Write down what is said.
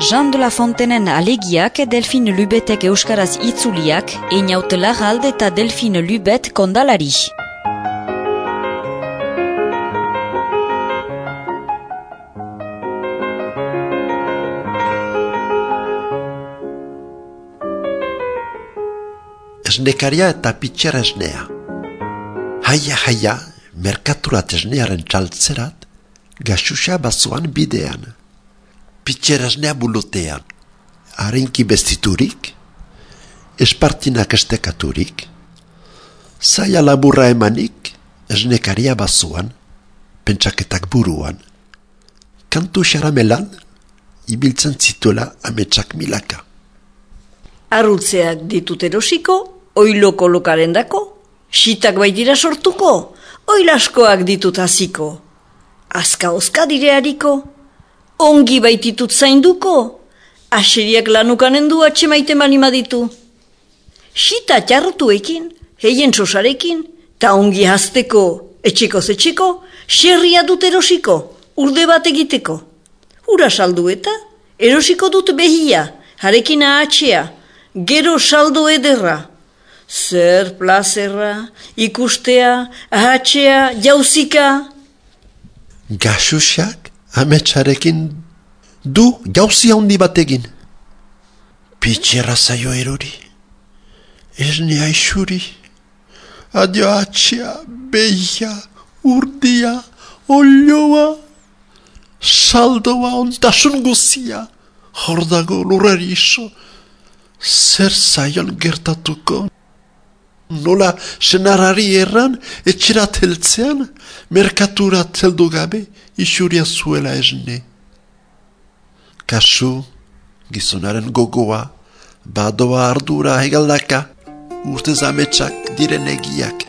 Jean de la Fontenen alegiak Delphine Lubetek euskaraz itzuliak, Einaut Larralde eta Delphine Lubet kondalari. Esnekaria eta pitxera esnea. Haia, merkaturat esnearen txaltzerat, gaxuxa bazoan bidean. Pitxera esnea bulutean. Harinki bestiturik, espartinak estekaturik, zaila laburra emanik, esnekaria bazoan, pentsaketak buruan. Kantu xaramelan, ibiltzen zituela ametsak milaka. Arrutzeak ditut erosiko, oiloko lokarendako, sitak baitira sortuko, oilaskoak ditut hasiko. Azka-ozka direariko, ongi baititut zainduko, aseriak lanukanen du atxemaite malima ditu. Sita txarrotuekin, heien sosarekin, ta ongi hazteko, etxeko, xerria dut erosiko, urde bat egiteko. Ura saldu eta, erosiko dut behia, harekin ahatxea, gero saldo ederra. Zer plazerra, ikustea, ahatxea, jauzika. Gaxuxak ametsarekin du jauzi handi bategin. Pitxera zaio erori, esnea isuri, adio atxea, behia, urdia, olioa, saldoa, ontasun guzia, hordago lurrari iso, zer zaion gertatuko. Nola senarari erran, etxerat heltzean, merkaturat heldu gabe, isuria zuela esne. Kasu, gizonaren gogoa, badoa ardura hegaldaka, urtez ametsak diren egiak.